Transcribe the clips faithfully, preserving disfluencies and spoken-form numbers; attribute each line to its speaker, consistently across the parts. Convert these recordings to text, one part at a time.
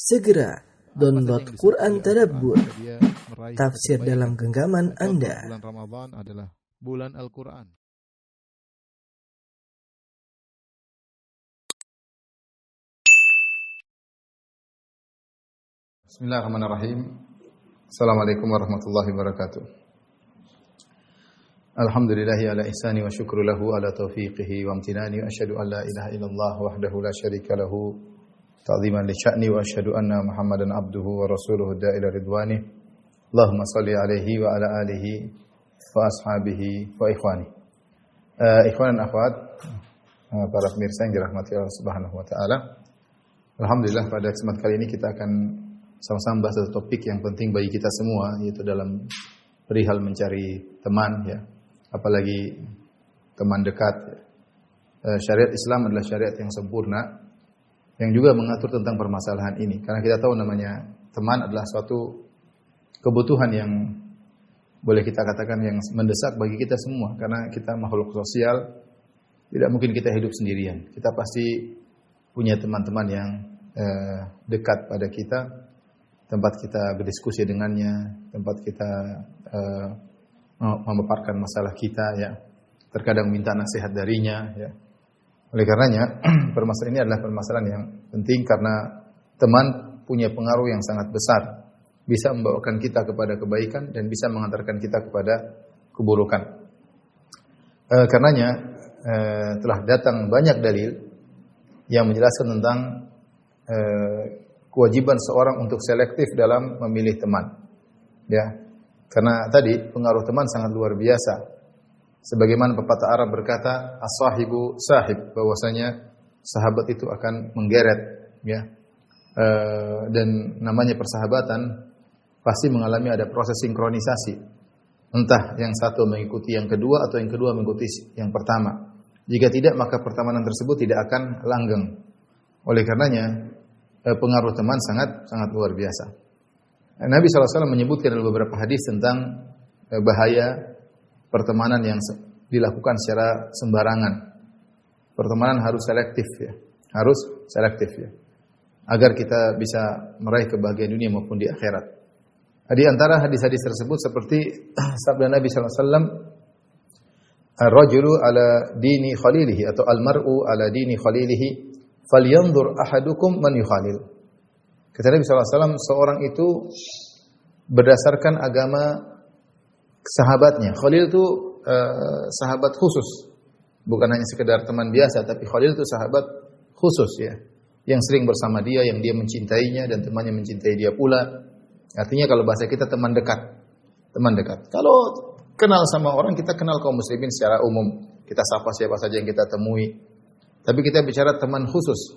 Speaker 1: Segera download Quran Tadabbur, tafsir dalam genggaman Anda.
Speaker 2: Bulan Ramadan adalah bulan Al-Quran.
Speaker 3: Bismillahirrahmanirrahim. Assalamualaikum warahmatullahi wabarakatuh. Alhamdulillahi ala ihsani wa syukru lahu ala taufiqihi wa amtinani wa asyhadu an la ilaha illallah wahdahu la syarika lahu ta'ziman li sya'ni wa asyhadu anna Muhammadan abduhu wa rasuluhu da'ila ridwani. Allahumma salli alaihi wa ala alihi wa ashabihi wa ikhwani. Uh, ikhwan dan akhwat, uh, para pemirsa yang dirahmati Allah Subhanahu wa taala. Alhamdulillah pada kesempatan kali ini kita akan sama-sama bahas satu topik yang penting bagi kita semua, yaitu dalam perihal mencari teman, ya, apalagi teman dekat. Ya. Syariat Islam adalah syariat yang sempurna, yang juga mengatur tentang permasalahan ini. Karena kita tahu namanya teman adalah suatu kebutuhan yang boleh kita katakan yang mendesak bagi kita semua. Karena kita makhluk sosial, tidak mungkin kita hidup sendirian. Kita pasti punya teman-teman yang eh, dekat pada kita, tempat kita berdiskusi dengannya, tempat kita uh, memaparkan masalah kita, ya. Terkadang minta nasihat darinya, ya. Oleh karenanya, permasalahan ini adalah permasalahan yang penting karena teman punya pengaruh yang sangat besar, bisa membawakan kita kepada kebaikan dan bisa mengantarkan kita kepada keburukan. Uh, karenanya uh, telah datang banyak dalil yang menjelaskan tentang uh, kewajiban seorang untuk selektif dalam memilih teman. Ya. Karena tadi pengaruh teman sangat luar biasa. Sebagaimana pepatah Arab berkata, as-sahibu sahib, bahwasanya sahabat itu akan menggeret, ya. E, dan namanya persahabatan pasti mengalami ada proses sinkronisasi. Entah yang satu mengikuti yang kedua atau yang kedua mengikuti yang pertama. Jika tidak, maka pertemanan tersebut tidak akan langgeng. Oleh karenanya pengaruh teman sangat sangat luar biasa. Nabi shallallahu alaihi wasallam menyebutkan dalam beberapa hadis tentang bahaya pertemanan yang dilakukan secara sembarangan. Pertemanan harus selektif, ya, harus selektif, ya, agar kita bisa meraih kebahagiaan dunia maupun di akhirat. Di antara hadis-hadis tersebut seperti sabda Nabi shallallahu alaihi wasallam, "Ar-rajulu ala dini khalilihi" atau "Al-mar'u ala dini khalilihi. Falyanzur ahadukum man yukhalil." Kata Nabi sallallahu alaihi wasallam, seorang itu berdasarkan agama sahabatnya. Khalil itu uh, sahabat khusus. Bukan hanya sekedar teman biasa, tapi Khalil itu sahabat khusus, ya. Yang sering bersama dia, yang dia mencintainya dan temannya mencintai dia pula. Artinya kalau bahasa kita teman dekat. Teman dekat. Kalau kenal sama orang, kita kenal kaum muslimin secara umum. Kita sapa siapa saja yang kita temui. Tapi kita bicara teman khusus.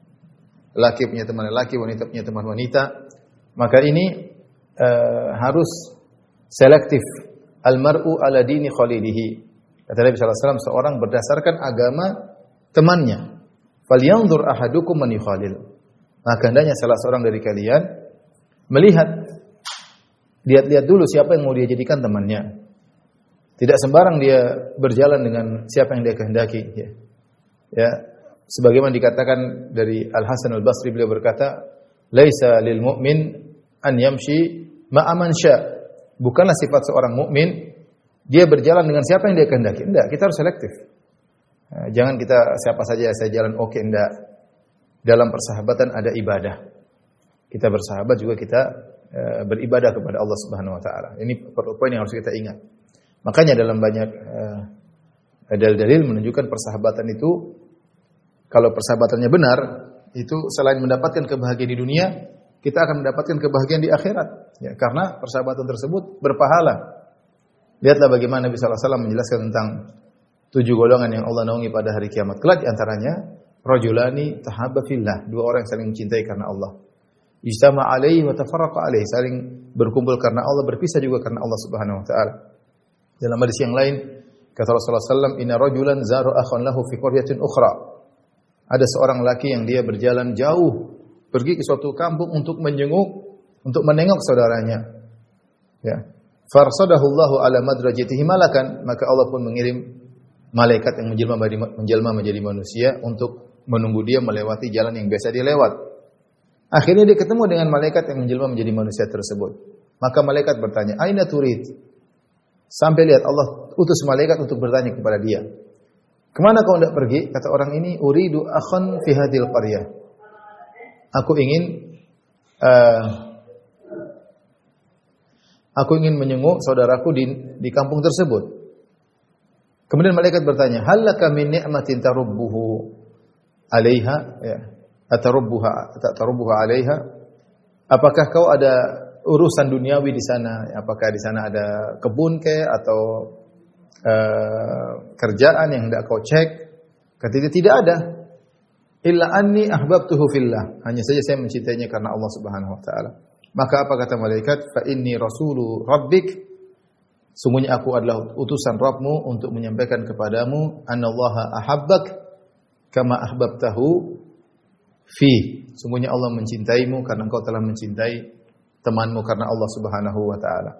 Speaker 3: Laki punya teman laki, wanita punya teman wanita. Maka ini uh, harus selektif. Al-mar'u ala dini khalilihi. Kata Nabi sallallahu alaihi wasallam, seorang berdasarkan agama temannya. Falyanzur ahadukum man yukhalil. Maka hendaknya salah seorang dari kalian melihat, lihat-lihat dulu siapa yang mau dia jadikan temannya. Tidak sembarang dia berjalan dengan siapa yang dia kehendaki, ya. Ya, sebagaimana dikatakan dari Al-Hasan Al-Basri, beliau berkata, "Laisa lil mu'min an yamshi ma'a man sya." Bukanlah sifat seorang mukmin dia berjalan dengan siapa yang dia kehendaki. Enggak, kita harus selektif. Nah, jangan kita siapa saja saya jalan, oke, enggak. Dalam persahabatan ada ibadah. Kita bersahabat juga kita e, beribadah kepada Allah Subhanahu wa taala. Ini poin yang harus kita ingat. Makanya dalam banyak e, dalil-dalil menunjukkan persahabatan itu, kalau persahabatannya benar, itu selain mendapatkan kebahagiaan di dunia, kita akan mendapatkan kebahagiaan di akhirat. Ya, karena persahabatan tersebut berpahala. Lihatlah bagaimana Nabi sallallahu alaihi wasallam menjelaskan tentang tujuh golongan yang Allah naungi pada hari kiamat kelak. Di antaranya, rajulani tahabba fillah, dua orang yang saling mencintai karena Allah. Ijtama alaihi wa tafarraqa alaihi, saling berkumpul karena Allah, berpisah juga karena Allah Subhanahu wa taala. Dalam hadis yang lain, kata Rasulullah sallallahu alaihi wasallam, "Inna rajulan zara akhan lahu fi qaryatin ukhra." Ada seorang laki yang dia berjalan jauh, pergi ke suatu kampung untuk menjenguk, untuk menengok saudaranya. Ya. Farsadahu Allahu ala madrajatihi malakan, maka Allah pun mengirim malaikat yang menjelma menjelma menjadi manusia untuk menunggu dia melewati jalan yang biasa dia lewat. Akhirnya dia ketemu dengan malaikat yang menjelma menjadi manusia tersebut. Maka malaikat bertanya, "Aina turid?" Sampai lihat Allah utus malaikat untuk bertanya kepada dia, "Kemana kau hendak pergi?" Kata orang ini, "Uridu akhan fi hadhil qaryah." Aku ingin uh, aku ingin menyenguk saudaraku di di kampung tersebut. Kemudian malaikat bertanya, "Hal laka min ni'matin tarubbuhu 'alaiha?" Ya. Atarubbuha tatarubbuha 'alaiha? Apakah kau ada urusan duniawi di sana? Apakah di sana ada kebun ke atau uh, kerjaan yang hendak kau cek? Kata dia, tidak ada. Illa anni ahbabtuhu fillah. Hanya saja saya mencintainya karena Allah Subhanahu wa taala. Maka apa kata malaikat? Fa inni rasulu rabbik. Sungguhnya aku adalah utusan Rabbmu untuk menyampaikan kepadamu annallaha ahabbak kama ahbabtahu fi. Sungguhnya Allah mencintaimu karena engkau telah mencintai temanmu karena Allah Subhanahu wa taala.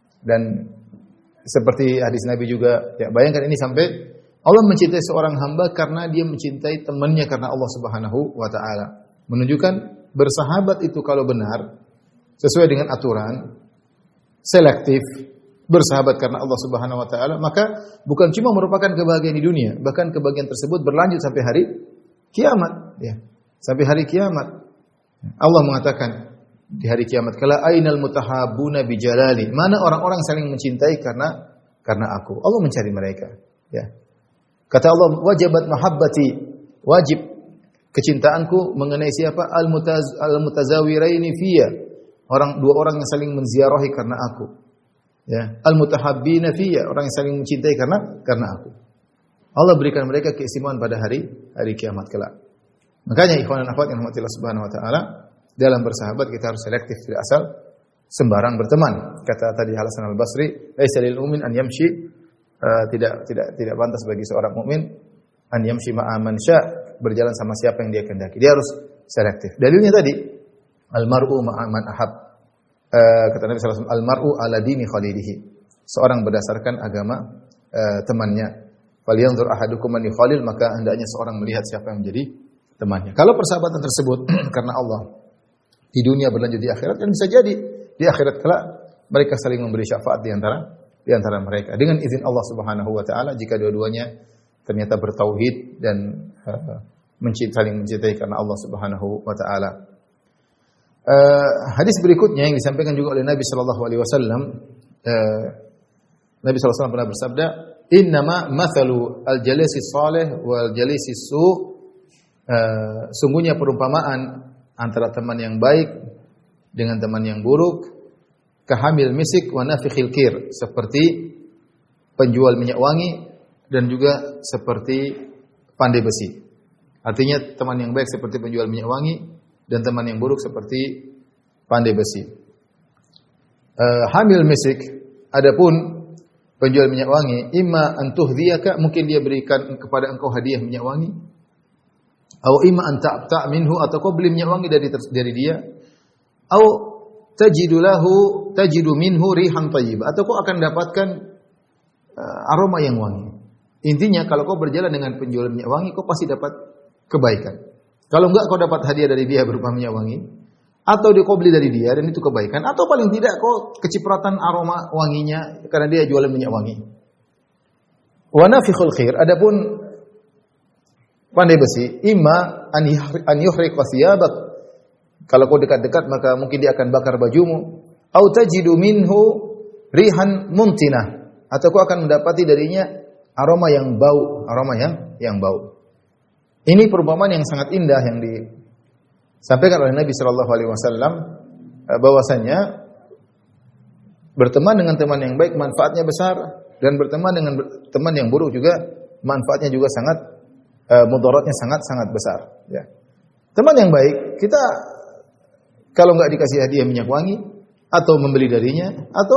Speaker 3: Dan seperti hadis Nabi juga, ya bayangkan ini sampai Allah mencintai seorang hamba karena dia mencintai temannya karena Allah Subhanahu wa taala. Menunjukkan bersahabat itu kalau benar sesuai dengan aturan, selektif, bersahabat karena Allah Subhanahu wa taala, maka bukan cuma merupakan kebahagiaan di dunia, bahkan kebahagiaan tersebut berlanjut sampai hari kiamat, ya. Sampai hari kiamat. Allah mengatakan di hari kiamat kala ainal mutahabbuna bi jalali. Mana orang-orang saling mencintai karena karena aku. Allah mencari mereka, ya. Kata Allah, wajibat mahabbati, wajib kecintaanku mengenai siapa? Al-mutaz al-mutazawiraini fiyya. Orang dua orang yang saling menziarahi karena aku. Ya, al-mutahabbina fiyya, orang yang saling mencintai karena karena aku. Allah berikan mereka keistimewaan pada hari hari kiamat kelak. Makanya ikhwan dan akhwat yang dirahmati Allah Subhanahu wa taala, dalam bersahabat kita harus selektif, tidak asal sembarang berteman. Kata tadi Hasan Al-Basri, laisa lil mu'min an yamshi, uh, tidak tidak tidak pantas bagi seorang mukmin an yamshi ma'a man sya', berjalan sama siapa yang dia kehendaki. Dia harus selektif. Dalilnya tadi, al-mar'u ma'a man ahab. Uh, kata Nabi sallallahu alaihi wasallam, al-mar'u ala dini khalilihi. Seorang berdasarkan agama uh, temannya. Falyanzur ahadukum man yukhalil, maka hendaknya seorang melihat siapa yang menjadi temannya. Kalau persahabatan tersebut karena Allah di dunia berlanjut di akhirat, kan bisa jadi di akhirat kelak mereka saling memberi syafaat di antara di antara mereka dengan izin Allah Subhanahu wa taala jika dua-duanya ternyata bertauhid dan uh, mencintai saling mencintai karena Allah Subhanahu wa taala. Uh, hadis berikutnya yang disampaikan juga oleh Nabi sallallahu alaihi wasallam, uh, Nabi sallallahu alaihi wasallam pernah bersabda, "Innama mathalu al-jalisi salih wal jalisi su'." Uh, sungguhnya perumpamaan antara teman yang baik dengan teman yang buruk, kahamil misik wa nafikhil kir, seperti penjual minyak wangi dan juga seperti pandai besi. Artinya teman yang baik seperti penjual minyak wangi dan teman yang buruk seperti pandai besi. Uh, hamil misik, adapun penjual minyak wangi, imma antuhdiyaka, mungkin dia berikan kepada engkau hadiah minyak wangi. Atau imma an ta'ta' minhu, atau kau beli minyak wangi dari dari dia. Atau tajidu lahu tajidu minhu rihan thayyibah, atau kau akan dapatkan uh, aroma yang wangi. Intinya kalau kau berjalan dengan penjual minyak wangi, kau pasti dapat kebaikan. Kalau enggak, kau dapat hadiah dari dia berupa minyak wangi, atau dia kau beli dari dia dan itu kebaikan, atau paling tidak kau kecipratan aroma wanginya karena dia jualan minyak wangi. Wa nafikhul khair, adapun pandai besi, imma an yuhriqa thiyabak, kalau kau dekat-dekat maka mungkin dia akan bakar bajumu. Au tajidu minhu rihan muntinah, atau kau akan mendapati darinya aroma yang bau, aroma yang yang bau. Ini perumpamaan yang sangat indah yang disampaikan oleh Nabi sallallahu alaihi wasallam, bahwasanya berteman dengan teman yang baik manfaatnya besar, dan berteman dengan teman yang buruk juga manfaatnya juga sangat Uh, mudaratnya sangat-sangat besar, ya. Teman yang baik, kita kalau enggak dikasih hadiah minyak wangi atau membeli darinya, atau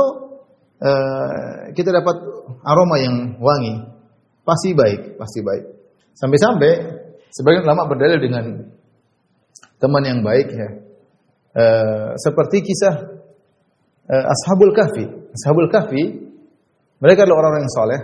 Speaker 3: uh, kita dapat aroma yang wangi, pasti baik, pasti baik. Sampai-sampai sebagian ulama berdalil dengan teman yang baik, ya. Uh, seperti kisah uh, Ashabul Kahfi. Ashabul Kahfi, mereka adalah orang-orang yang saleh.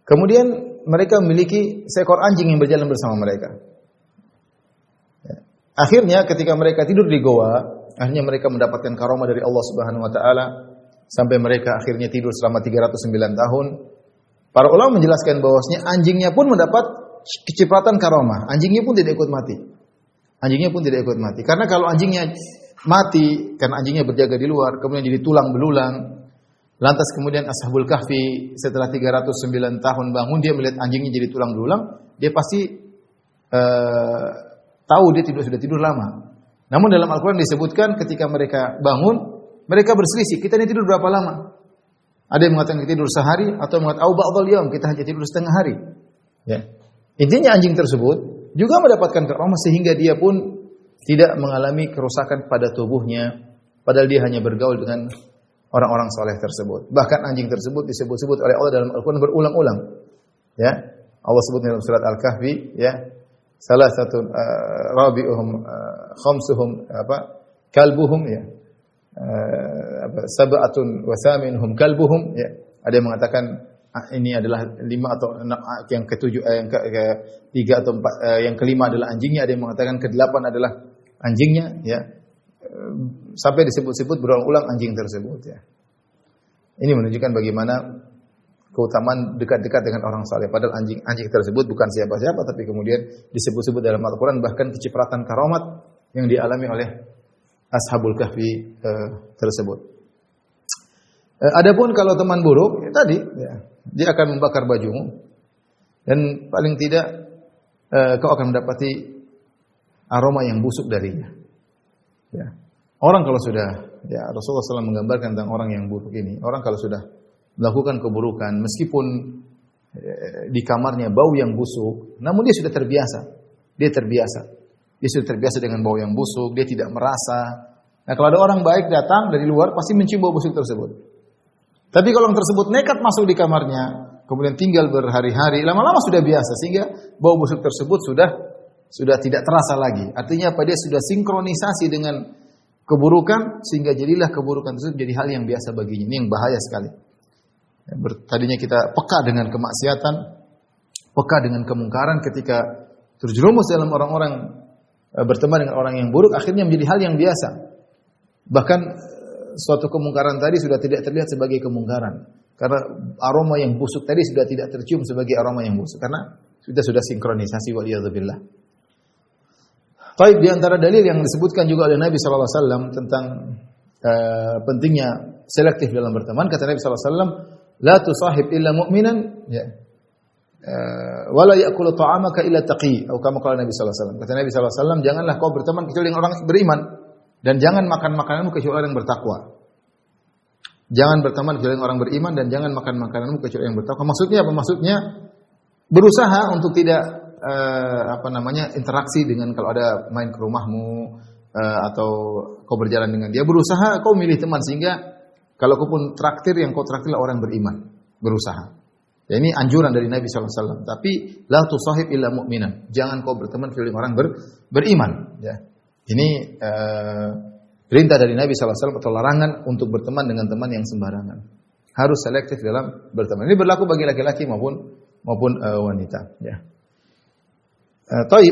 Speaker 3: Kemudian mereka memiliki seekor anjing yang berjalan bersama mereka. Akhirnya ketika mereka tidur di goa, akhirnya mereka mendapatkan karomah dari Allah Subhanahu wa taala sampai mereka akhirnya tidur selama tiga ratus sembilan tahun. Para ulama menjelaskan bahwasanya anjingnya pun mendapat kecipratan karomah. Anjingnya pun tidak ikut mati. Anjingnya pun tidak ikut mati. Karena kalau anjingnya mati, karena anjingnya berjaga di luar, kemudian jadi tulang belulang. Lantas kemudian Ashabul Kahfi setelah tiga ratus sembilan tahun bangun, dia melihat anjingnya jadi tulang belulang, dia pasti uh, tahu dia tidur, sudah tidur lama. Namun dalam Al-Quran disebutkan ketika mereka bangun, mereka berselisih, kita ini tidur berapa lama? Ada yang mengatakan kita tidur sehari, atau mengatakan au ba'dhal yaum, kita hanya tidur setengah hari. Ya. Intinya anjing tersebut juga mendapatkan karomah sehingga dia pun tidak mengalami kerusakan pada tubuhnya, padahal dia hanya bergaul dengan orang-orang soleh tersebut. Bahkan anjing tersebut disebut-sebut oleh Allah dalam Al-Quran berulang-ulang. Ya, Allah sebut dalam surat Al-Kahfi, ya, salah satu uh, rabi'uhum uh, khamsuhum apa kalbuhum, ya, uh, apa sab'atun wa thaminuhum kalbuhum, ya. Ada yang mengatakan ah, ini adalah lima atau enam, yang ketujuh, eh, yang ke, ke tiga atau empat, eh, yang kelima adalah anjingnya. Ada yang mengatakan kedelapan adalah anjingnya, ya. Sampai disebut-sebut berulang-ulang anjing tersebut, ya. Ini menunjukkan bagaimana keutamaan dekat-dekat dengan orang saleh. Padahal anjing anjing tersebut bukan siapa-siapa, tapi kemudian disebut-sebut dalam Al-Quran, bahkan kecipratan karomat yang dialami oleh Ashabul Kahfi eh, tersebut. Eh, adapun kalau teman buruk, ya, tadi ya, dia akan membakar bajumu dan paling tidak eh, kau akan mendapati aroma yang busuk darinya. Ya. Orang kalau sudah, ya Rasulullah shallallahu alaihi wasallam menggambarkan tentang orang yang buruk ini. Orang kalau sudah melakukan keburukan, meskipun eh, di kamarnya bau yang busuk, namun dia sudah terbiasa. Dia terbiasa. Dia sudah terbiasa dengan bau yang busuk, dia tidak merasa. Nah, kalau ada orang baik datang dari luar, pasti mencium bau busuk tersebut. Tapi kalau orang tersebut nekat masuk di kamarnya, kemudian tinggal berhari-hari, lama-lama sudah biasa, sehingga bau busuk tersebut sudah sudah tidak terasa lagi. Artinya apa? Dia sudah sinkronisasi dengan keburukan, sehingga jadilah keburukan tersebut jadi hal yang biasa baginya. Ini yang bahaya sekali. Tadinya kita peka dengan kemaksiatan, peka dengan kemungkaran, ketika terjerumus dalam orang-orang, berteman dengan orang yang buruk, akhirnya menjadi hal yang biasa. Bahkan suatu kemungkaran tadi sudah tidak terlihat sebagai kemungkaran, karena aroma yang busuk tadi sudah tidak tercium sebagai aroma yang busuk, karena sudah sudah sinkronisasi, waliyadzubillah. Baik, di antara dalil yang disebutkan juga oleh Nabi sallallahu alaihi wasallam tentang uh, pentingnya selektif dalam berteman, kata Nabi sallallahu alaihi wasallam, la tusahib illa mu'minan, ya. Uh, wala ya'kulu ta'amaka illa taqi, atau kama qala Nabi sallallahu alaihi wasallam. Kata Nabi sallallahu alaihi wasallam, janganlah kau berteman kecuali dengan orang beriman, dan jangan makan makananmu kecuali orang yang bertakwa. Jangan berteman kecuali dengan orang beriman, dan jangan makan makananmu kecuali yang bertakwa. Maksudnya apa? Maksudnya berusaha untuk tidak Uh, apa namanya interaksi dengan, kalau ada main ke rumahmu uh, atau kau berjalan dengan dia, berusaha kau milih teman sehingga kalau kau pun traktir, yang kau traktir orang beriman, berusaha. Ya, ini anjuran dari Nabi sallallahu alaihi wasallam. Tapi la tusahib illa mu'minan, jangan kau berteman kecuali orang ber, beriman. Ya, ini uh, perintah dari Nabi sallallahu alaihi wasallam atau larangan untuk berteman dengan teman yang sembarangan. Harus selektif dalam berteman. Ini berlaku bagi laki-laki maupun maupun uh, wanita. Ya. Uh, Taib.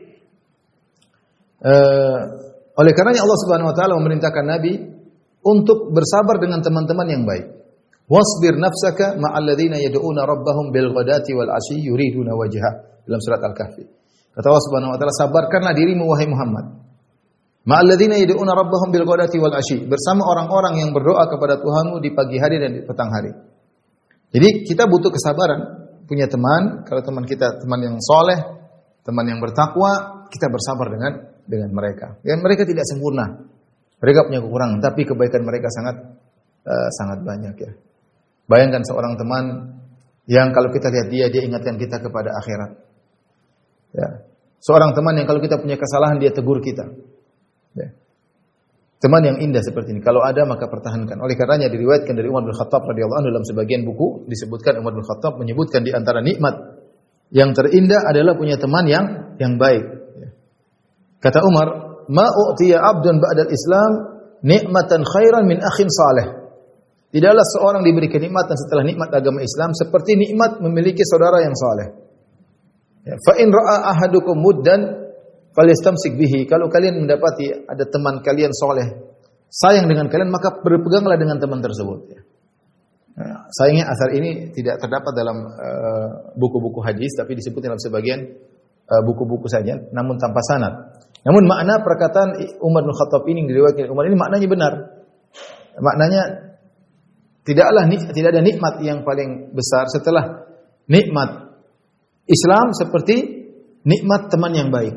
Speaker 3: Uh, oleh karenanya Allah Subhanahu wa taala memerintahkan Nabi untuk bersabar dengan teman-teman yang baik. Wasbir nafsaka ma'al ladzina yad'una rabbahum bil ghadati wal 'ashyi yuriduna wajha, dalam surat Al-Kahfi. Kata Allah Subhanahu wa taala, sabarkanlah dirimu wahai Muhammad. Ma'al ladzina yad'una rabbahum bil ghadati wal 'ashyi, bersama orang-orang yang berdoa kepada Tuhanmu di pagi hari dan di petang hari. Jadi kita butuh kesabaran, punya teman, kalau teman kita teman yang soleh, teman yang bertakwa, kita bersabar dengan dengan mereka. Dan mereka tidak sempurna. Mereka punya kekurangan, tapi kebaikan mereka sangat uh, sangat banyak, ya. Bayangkan seorang teman yang kalau kita lihat dia, dia ingatkan kita kepada akhirat. Ya. Seorang teman yang kalau kita punya kesalahan, dia tegur kita. Ya. Teman yang indah seperti ini, kalau ada maka pertahankan. Oleh karenanya diriwayatkan dari Umar bin Khattab radhiyallahu anhu dalam sebagian buku disebutkan, Umar bin Khattab menyebutkan di antara nikmat yang terindah adalah punya teman yang yang baik. Kata Umar, ma u'tiya 'abdun ba'dal Islam nikmatan khairan min akhin salih. Tidaklah seorang diberi kenikmatan setelah nikmat agama Islam seperti nikmat memiliki saudara yang saleh. Ya, fa in ra'a ahadukum muddan falyastamsik bihi. Kalau kalian mendapati ada teman kalian soleh, sayang dengan kalian, maka berpeganglah dengan teman tersebut. Ya. Nah, sayangnya asar ini tidak terdapat dalam uh, buku-buku hadis, tapi disebut dalam sebagian uh, buku-buku saja, namun tanpa sanad. Namun makna perkataan Umar bin Khattab ini diriwayatkan Umar ini maknanya benar. Maknanya tidaklah tidak ada nikmat yang paling besar setelah nikmat Islam seperti nikmat teman yang baik.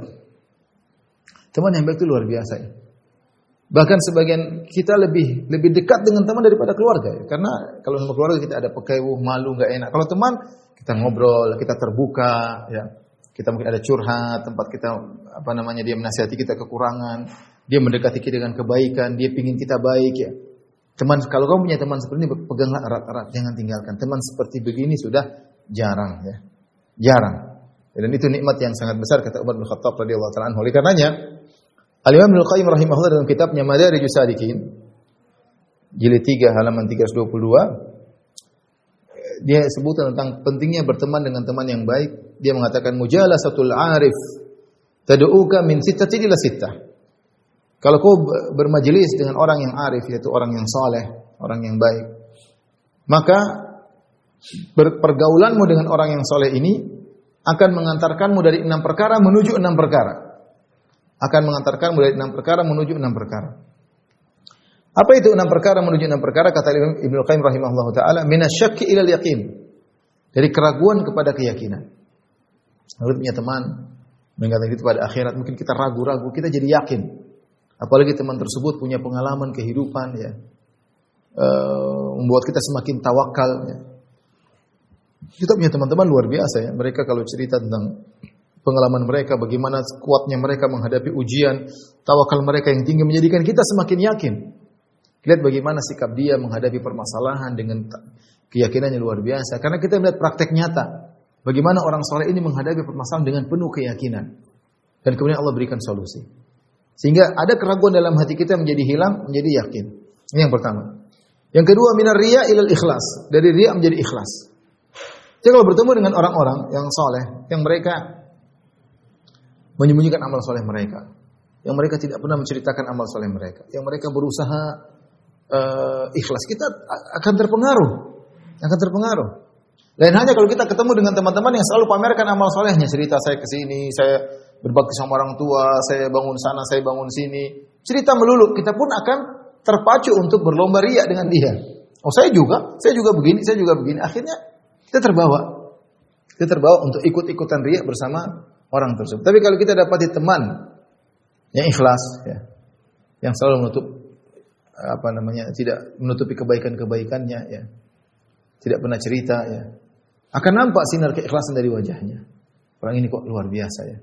Speaker 3: Teman yang baik itu luar biasa ya. Bahkan sebagian kita lebih lebih dekat dengan teman daripada keluarga ya. Karena kalau sama keluarga kita ada pekewuh, malu, enggak enak. Kalau teman kita ngobrol, kita terbuka ya. Kita mungkin ada curhat, tempat kita apa namanya dia menasihati kita kekurangan, dia mendekati kita dengan kebaikan, dia pingin kita baik ya. Teman, kalau kamu punya teman seperti ini, peganglah erat-erat, jangan tinggalkan. Teman seperti begini sudah jarang ya. Jarang. Dan itu nikmat yang sangat besar kata Umar bin Khattab radhiyallahu taala anhu. Oleh karenanya, Al-Imam Ibnu Qayyim rahimahullah dalam kitabnya Madarijus Salikin jilid tiga halaman tiga ratus dua puluh dua dia sebutkan tentang pentingnya berteman dengan teman yang baik. Dia mengatakan mujalasatul arif tad'uka min sittatin ila sittah. Kalau kau bermajelis dengan orang yang arif, yaitu orang yang saleh, orang yang baik, maka pergaulanmu dengan orang yang saleh ini akan mengantarkanmu dari enam perkara menuju enam perkara. Akan mengantarkanmu dari enam perkara menuju enam perkara. Apa itu enam perkara menuju enam perkara? Kata Ibnu Qayyim rahimahullah taala, minasyakki ilal yaqin. Dari keraguan kepada keyakinan. Lalu punya teman mengatakan itu pada akhirat, mungkin kita ragu-ragu, kita jadi yakin. Apalagi teman tersebut punya pengalaman kehidupan ya. E, membuat kita semakin tawakal ya. Kita punya teman-teman luar biasa ya. Mereka kalau cerita tentang pengalaman mereka, bagaimana kuatnya mereka menghadapi ujian, tawakal mereka yang tinggi menjadikan kita semakin yakin. Lihat bagaimana sikap dia menghadapi permasalahan dengan keyakinannya luar biasa. Karena kita melihat praktek nyata. Bagaimana orang saleh ini menghadapi permasalahan dengan penuh keyakinan. Dan kemudian Allah berikan solusi. Sehingga ada keraguan dalam hati kita menjadi hilang, menjadi yakin. Ini yang pertama. Yang kedua, minar riya ilal ikhlas. Dari riya menjadi ikhlas. Jadi kalau bertemu dengan orang-orang yang saleh, yang mereka menyembunyikan amal saleh mereka, yang mereka tidak pernah menceritakan amal saleh mereka, yang mereka berusaha Uh, ikhlas, kita akan terpengaruh, akan terpengaruh. Lain hanya kalau kita ketemu dengan teman-teman yang selalu pamerkan amal solehnya, cerita saya ke sini, saya berbakti sama orang tua, saya bangun sana, saya bangun sini, cerita melulu, kita pun akan terpacu untuk berlomba riya dengan dia. Oh saya juga, saya juga begini, saya juga begini. Akhirnya kita terbawa, kita terbawa untuk ikut-ikutan riya bersama orang tersebut. Tapi kalau kita dapati teman yang ikhlas, ya, yang selalu menutup apa namanya tidak menutupi kebaikan-kebaikannya ya. Tidak pernah cerita ya. Akan nampak sinar keikhlasan dari wajahnya. Orang ini kok luar biasa ya.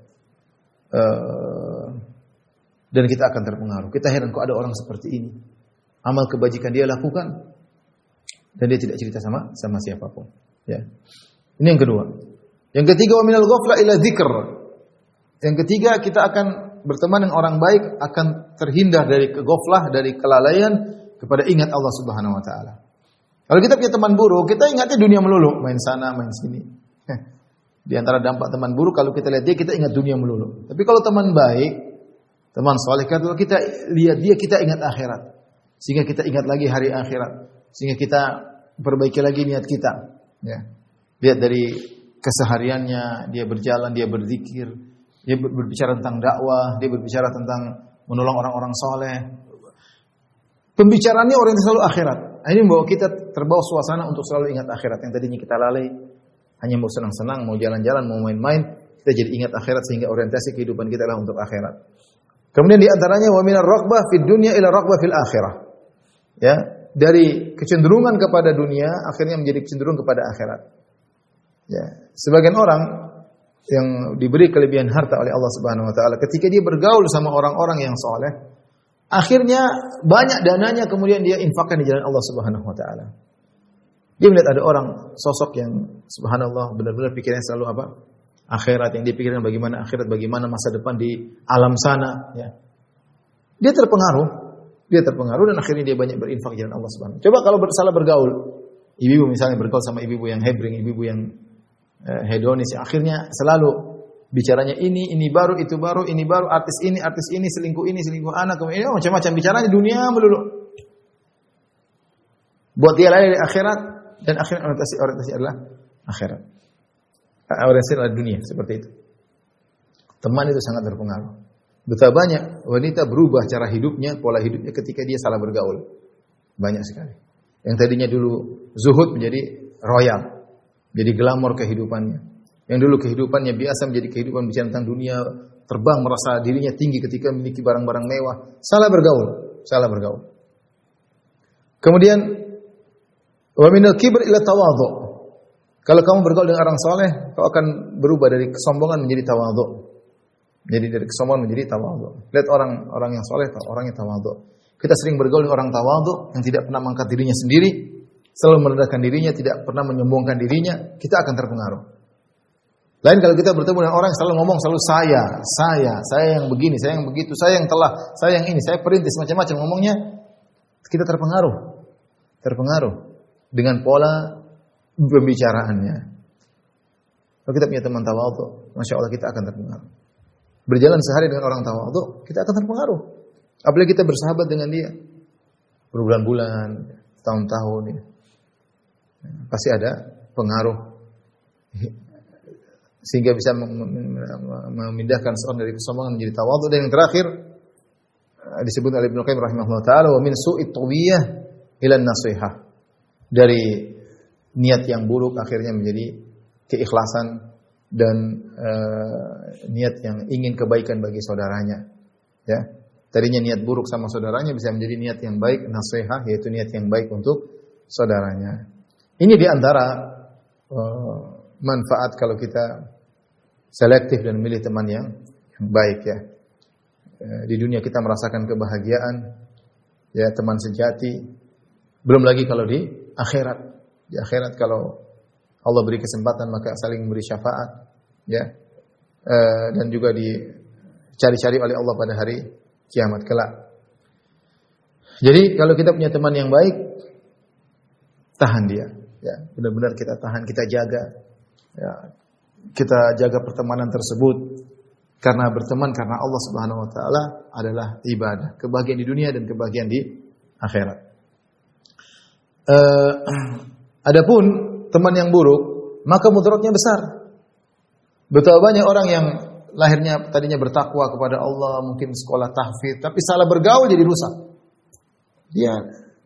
Speaker 3: Uh, dan kita akan terpengaruh. Kita heran kok ada orang seperti ini. Amal kebajikan dia lakukan dan dia tidak cerita sama sama siapapun ya. Ini yang kedua. Yang ketiga, wa minal ghafla ila dzikr. Yang ketiga, kita akan berteman dengan orang baik, akan terhindar dari kegoflah, dari kelalaian, kepada ingat Allah Subhanahu wa taala. Kalau kita punya teman buruk, kita ingatnya dunia melulu, main sana, main sini. Di antara dampak teman buruk, kalau kita lihat dia, kita ingat dunia melulu. Tapi kalau teman baik, teman saleh, kalau kita lihat dia, kita ingat akhirat. Sehingga kita ingat lagi hari akhirat. Sehingga kita perbaiki lagi niat kita. Ya. Lihat dari kesehariannya, dia berjalan, dia berzikir, dia berbicara tentang dakwah, dia berbicara tentang menolong orang-orang soleh. Pembicaraannya orang yang selalu akhirat. Ini membawa kita terbawa suasana untuk selalu ingat akhirat. Yang tadinya kita lalai, hanya mau senang-senang, mau jalan-jalan, mau main-main, kita jadi ingat akhirat sehingga orientasi kehidupan kita adalah untuk akhirat. Kemudian di antaranya wa minar raghbah fid dunya ila raghbah fil akhirah. Ya, dari kecenderungan kepada dunia akhirnya menjadi kecenderungan kepada akhirat. Ya, sebagian orang yang diberi kelebihan harta oleh Allah Subhanahu wa taala, ketika dia bergaul sama orang-orang yang saleh, akhirnya banyak dananya kemudian dia infakkan di jalan Allah Subhanahu wa taala. Dia melihat ada orang sosok yang subhanallah benar-benar pikirannya selalu apa? Akhirat, yang dipikirkan bagaimana akhirat, bagaimana masa depan di alam sana, ya. Dia terpengaruh, dia terpengaruh dan akhirnya dia banyak berinfak di jalan Allah Subhanahu wa taala. Coba kalau bersalah bergaul, ibu-ibu misalnya bergaul sama ibu-ibu yang hebring, ibu-ibu yang uh, hedonis, akhirnya selalu Bicaranya ini, ini baru, itu baru, ini baru, artis ini, artis ini, selingkuh ini, selingkuh anak, kemudian macam-macam bicaranya dunia melulu. Buat dia lalai dari akhirat, dan akhirat orientasi orientasi adalah akhirat. Orientasi adalah dunia, seperti itu. Teman itu sangat berpengaruh. Betapa banyak wanita berubah cara hidupnya, pola hidupnya ketika dia salah bergaul. Banyak sekali. Yang tadinya dulu zuhud menjadi royal, jadi glamor kehidupannya. Yang dulu kehidupannya biasa menjadi kehidupan bicara tentang dunia, terbang merasa dirinya tinggi ketika memiliki barang-barang mewah. Salah bergaul, salah bergaul. Kemudian wa minal kibr ila tawadhu. Kalau kamu bergaul dengan orang soleh, kau akan berubah dari kesombongan menjadi tawadhu. Jadi dari kesombongan menjadi tawadhu. Lihat orang-orang yang soleh, orang yang tawadhu. Kita sering bergaul dengan orang tawadhu yang tidak pernah mengangkat dirinya sendiri, selalu merendahkan dirinya, tidak pernah menyombongkan dirinya, kita akan terpengaruh. Lain kalau kita bertemu dengan orang yang selalu ngomong selalu saya, saya, saya yang begini, saya yang begitu, saya yang telah, saya yang ini, saya perintis macam-macam ngomongnya, kita terpengaruh. Terpengaruh dengan pola pembicaraannya. Kalau kita punya teman tawadhu, Masya Allah kita akan terpengaruh. Berjalan sehari dengan orang tawadhu, kita akan terpengaruh. Apalagi kita bersahabat dengan dia berbulan-bulan, tahun-tahun, ya. Pasti ada pengaruh sehingga bisa memindahkan seorang dari kesombongan menjadi tawadhu. Dan yang terakhir disebut oleh Ibnu Qayyim rahimahullah taala, wa min su'it tawiyah ila an-nasihah. Dari niat yang buruk akhirnya menjadi keikhlasan dan uh, niat yang ingin kebaikan bagi saudaranya. Ya. Tadinya niat buruk sama saudaranya bisa menjadi niat yang baik, nasihat, yaitu niat yang baik untuk saudaranya. Ini di antara uh, manfaat kalau kita selektif dan memilih teman yang, yang baik ya. Di dunia kita merasakan kebahagiaan, ya teman sejati. Belum lagi kalau di akhirat. Di akhirat kalau Allah beri kesempatan maka saling memberi syafaat, ya. E, dan juga dicari-cari oleh Allah pada hari kiamat kelak. Jadi kalau kita punya teman yang baik, tahan dia, ya. Benar-benar kita tahan, kita jaga. Ya, kita jaga pertemanan tersebut karena berteman karena Allah Subhanahu wa taala adalah ibadah, kebahagiaan di dunia dan kebahagiaan di akhirat. Uh, adapun teman yang buruk, maka mudaratnya besar. Betapa banyak orang yang lahirnya tadinya bertakwa kepada Allah, mungkin sekolah tahfidz, tapi salah bergaul jadi rusak. Dia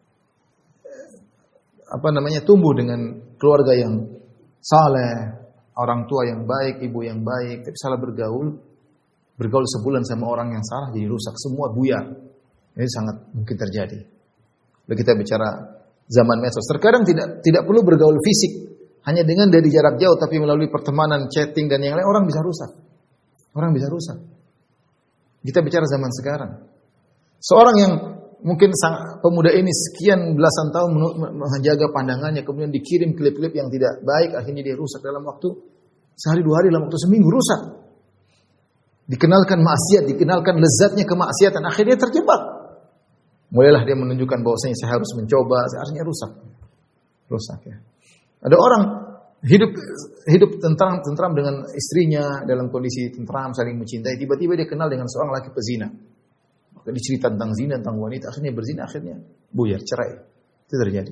Speaker 3: apa namanya tumbuh dengan keluarga yang saleh, orang tua yang baik, ibu yang baik, tapi salah bergaul, bergaul sebulan sama orang yang salah jadi rusak, semua buyar. Ini sangat mungkin terjadi. Lalu kita bicara zaman medsos, terkadang tidak tidak perlu bergaul fisik, hanya dengan dari jarak jauh, tapi melalui pertemanan, chatting dan yang lain orang bisa rusak. Orang bisa rusak. Kita bicara zaman sekarang. Seorang yang mungkin sang pemuda ini sekian belasan tahun menjaga pandangannya, kemudian dikirim klip-klip yang tidak baik, akhirnya dia rusak dalam waktu sehari dua hari, dalam waktu seminggu rusak. Dikenalkan maksiat, dikenalkan lezatnya kemaksiatan, akhirnya terjebak. Mulailah dia menunjukkan bahwasanya saya harus mencoba, akhirnya rusak. Rusak ya. Ada orang hidup hidup tentram tentram dengan istrinya dalam kondisi tentram, saling mencintai, tiba-tiba dia kenal dengan seorang laki pezina. Dicerita tentang zina, tentang wanita, akhirnya berzina, akhirnya buyar, cerai. Itu terjadi.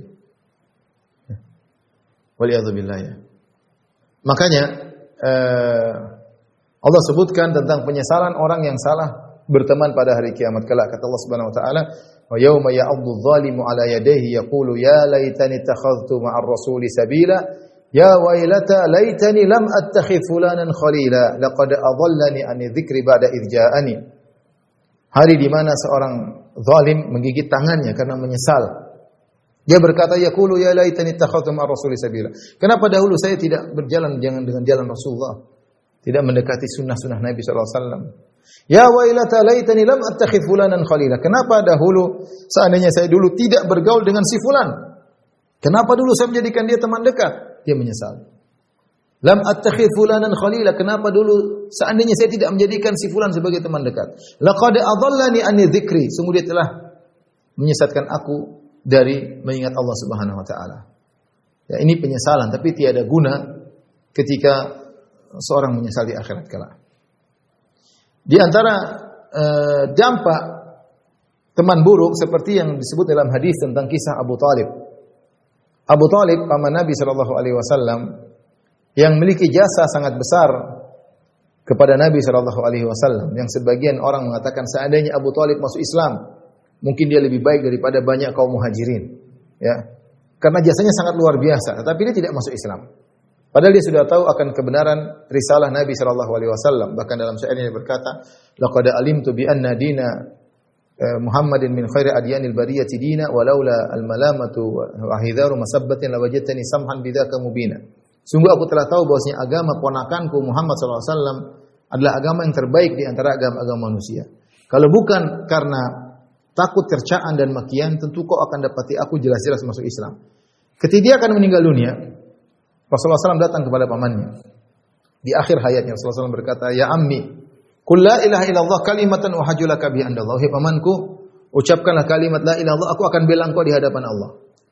Speaker 3: Waliyadzubillah ya. Makanya eh, Allah sebutkan tentang penyesalan orang yang salah berteman pada hari kiamat kelak. Kata Allah Subhanahu wa taala, "Wa yauma ya'addu adh-dhalimu 'ala yadayhi yaqulu ya laitani ittakhadhtu ma'ar rasuli sabila ya wailata laitani lam attakhidh fulanan khalila laqad adallani 'ani dzikri ba'da idh ja'ani." Hari di mana seorang zalim menggigit tangannya karena menyesal. Dia berkata, yaqulu ya laitani ittakhadhtu ma'ar rasuli sabila. Kenapa dahulu saya tidak berjalan jangan dengan jalan Rasulullah? Tidak mendekati sunnah-sunnah Nabi sallallahu alaihi wasallam. Ya wailata laitani lam attakhidh fulanan khalila. Kenapa dahulu seandainya saya dulu tidak bergaul dengan si fulan? Kenapa dulu saya menjadikan dia teman dekat? Dia menyesal. Lam attakhidh fulanan khalila. Kenapa dulu seandainya saya tidak menjadikan si fulan sebagai teman dekat? Laqad adallani an dzikri. Sungguh dia telah menyesatkan aku dari mengingat Allah Subhanahu wa taala. Ya, ini penyesalan tapi tiada guna ketika seorang menyesal di akhirat kelak. Di antara uh, dampak teman buruk seperti yang disebut dalam hadis tentang kisah Abu Talib. Abu Talib paman Nabi sallallahu alaihi wasallam yang memiliki jasa sangat besar kepada Nabi sallallahu alaihi wasallam, yang sebagian orang mengatakan seandainya Abu Talib masuk Islam, mungkin dia lebih baik daripada banyak kaum muhajirin, ya. Karena jasanya sangat luar biasa, tetapi dia tidak masuk Islam. Padahal dia sudah tahu akan kebenaran risalah Nabi sallallahu alaihi wasallam. Bahkan dalam syairnya dia berkata, "Laqad alimtu bi anna dina Muhammadin min khairi adyanil bariyati dina walaula al-malamatu wa hidharu masabbatin lawajadtani samhan bidzaka mubina." Sungguh aku telah tahu bahwasanya agama ponakanku Muhammad sallallahu alaihi wasallam adalah agama yang terbaik di antara agama-agama manusia. Kalau bukan karena takut cercaan dan makian, tentu kau akan dapati aku jelas-jelas masuk Islam. Ketika dia akan meninggal dunia, Rasulullah sallallahu alaihi wasallam datang kepada pamannya. Di akhir hayatnya Rasulullah sallallahu alaihi wasallam berkata, "Ya ammi, qul la ilaha illallah kalimatan uhajjulaka bi indallah." Wahai pamanku, ucapkanlah kalimat la ilaha illallah, aku akan bela engkau di hadapan Allah.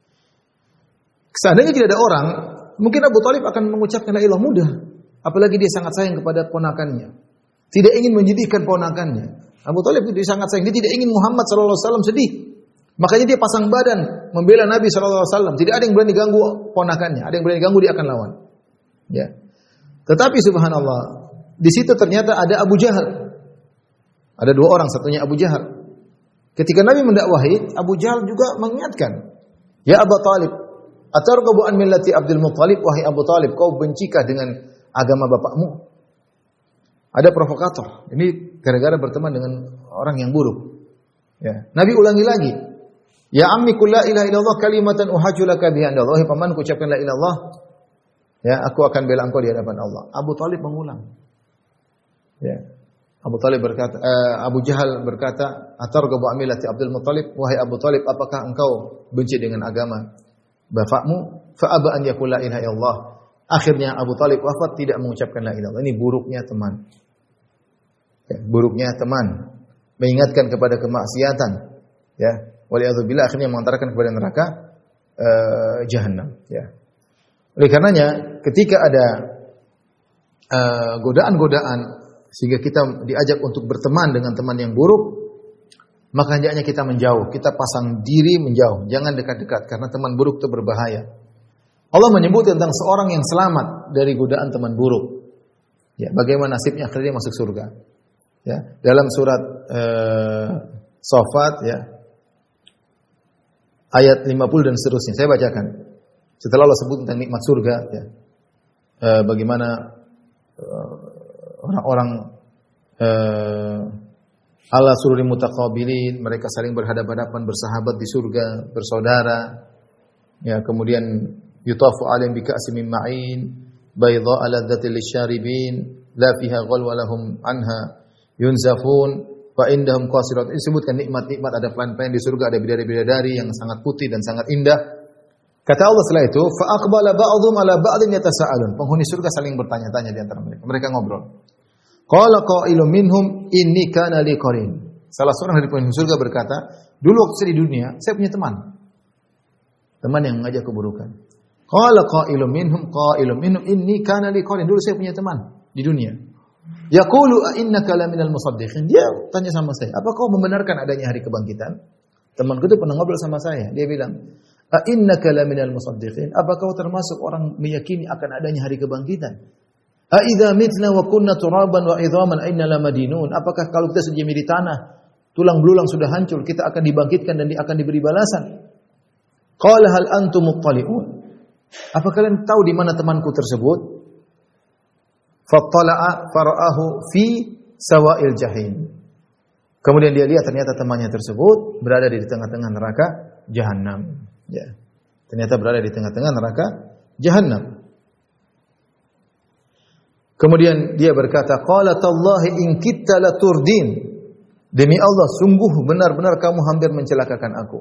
Speaker 3: Seandainya tidak ada orang, mungkin Abu Talib akan mengucapkan la ilaha mudah. Apalagi dia sangat sayang kepada ponakannya. Tidak ingin menjadikan ponakannya. Abu Talib itu sangat sayang. Dia tidak ingin Muhammad sallallahu alaihi wasallam sedih. Makanya dia pasang badan membela Nabi sallallahu alaihi wasallam. Tidak ada yang berani ganggu ponakannya. Ada yang berani ganggu dia akan lawan. Ya. Tetapi subhanallah, di situ ternyata ada Abu Jahal. Ada dua orang, satunya Abu Jahal. Ketika Nabi mendakwahi, Abu Jahal juga mengingatkan, "Ya Abu Talib, atarghabu an millati Abdul Muttalib?" Wahai Abu Talib, kau bencikah dengan agama bapakmu? Ada provokator. Ini gara-gara berteman dengan orang yang buruk. Ya. Nabi ulangi lagi. "Ya ammi qul la ilaha illallah kalimatan uhajjulaka biha indallah." Wahai pamanku, ucapkan la ilaha illallah. Ya, aku akan bela engkau di hadapan Allah. Abu Talib mengulang. Ya. Abu Talib berkata, uh, Abu Jahal berkata, "Atarghabu an millati Abdul Muttalib?" Wahai Abu Talib, apakah engkau benci dengan agama bapakmu? Fa aba an yaqul la ilaha illallah. Akhirnya Abu Talib wafat tidak mengucapkan la ilaha illallah. Ini buruknya teman. Ya, buruknya teman, mengingatkan kepada kemaksiatan, ya, waliyadzubillah, akhirnya mengantarkan kepada neraka uh, jahanam, ya. Oleh karenanya, ketika ada uh, godaan-godaan sehingga kita diajak untuk berteman dengan teman yang buruk, maka hendaknya kita menjauh, kita pasang diri menjauh, jangan dekat-dekat karena teman buruk itu berbahaya. Allah menyebut tentang seorang yang selamat dari godaan teman buruk. Ya, bagaimana nasibnya akhirnya masuk surga. Ya, dalam surat uh, Shafat, ya, ayat lima puluh dan seterusnya. Saya bacakan. Setelah Allah sebut tentang nikmat surga, ya, uh, bagaimana uh, orang-orang uh, ala sururi mutaqabilin, mereka saling berhadapan-hadapan, bersahabat di surga, bersaudara. Ya, kemudian yutafu alaihim bika'sin min ma'in baydha'a ladzatil lisyaribin la fiha ghal wa lahum anha yunzafun fa indahum qasirat. Disebutkan nikmat-nikmat, ada pelayan-pelayan di surga, ada bidadari-bidadari yang sangat putih dan sangat indah. Kata Allah setelah itu, fa aqbala ba'dhum ala ba'din yatasaalun. Penghuni surga saling bertanya-tanya di antara mereka. Mereka ngobrol. Qala qailun minhum inni kana li qarin. Salah seorang dari penghuni surga berkata, dulu waktu saya di dunia, saya punya teman. Teman yang mengajak keburukan. Qala qailun minhum qailun minhum inni kana li qarin. Dulu saya punya teman di dunia. Yaqulu a innaka laminal musaddiqin. Dia tanya sama saya, apa kau membenarkan adanya hari kebangkitan? Temanku itu pernah ngobrol sama saya. Dia bilang, a innaka laminal musaddiqin. Apa kau termasuk orang meyakini akan adanya hari kebangkitan? A idza mitna wa kunna turaban wa idhaman aina lamadinun. Apakah kalau kita sudah menjadi tanah, tulang belulang sudah hancur, kita akan dibangkitkan dan akan diberi balasan? Qala hal antum muttali'un. Apa kalian tahu di mana temanku tersebut? Fattala'a fara'ahu fi sawa'il jahim. Kemudian dia lihat ternyata temannya tersebut berada di tengah-tengah neraka jahanam. Ya. Ternyata berada di tengah-tengah neraka jahanam. Kemudian dia berkata, qala tallahi in kitta laturdin. Demi Allah, sungguh benar-benar kamu hampir mencelakakan aku.